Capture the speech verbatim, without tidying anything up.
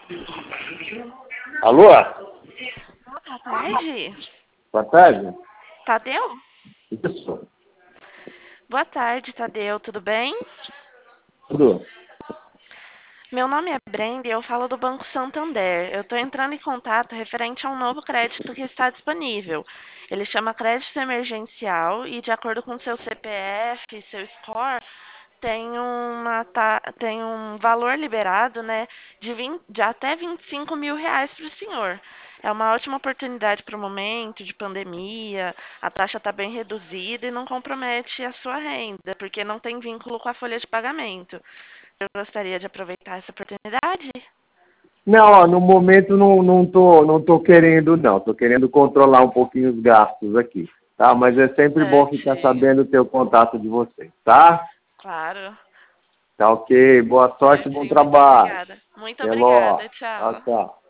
Alô? Boa tarde. Boa tarde. Tadeu? Isso. Boa tarde, Tadeu. Tudo bem? Tudo. Meu nome é Brenda e eu falo do Banco Santander. Eu estou entrando em contato referente a um novo crédito que está disponível. Ele chama crédito emergencial e, de acordo com seu C P F, seu score, tem, uma, ta- tem um valor liberado, né, de, vinte de até vinte e cinco mil reais para o senhor. É uma ótima oportunidade para o momento de pandemia, a taxa está bem reduzida e não compromete a sua renda, porque não tem vínculo com a folha de pagamento. Eu gostaria de aproveitar essa oportunidade. Não, ó, no momento não, não, tô, não tô querendo, não. Tô querendo controlar um pouquinho os gastos aqui, tá? Mas é sempre bom ficar Certinho. sabendo ter o contato de vocês, tá? Claro. Tá ok. Boa sorte e bom Certinho. Muito trabalho. obrigada. Muito Até logo. obrigada. Tchau, Tchau. tchau.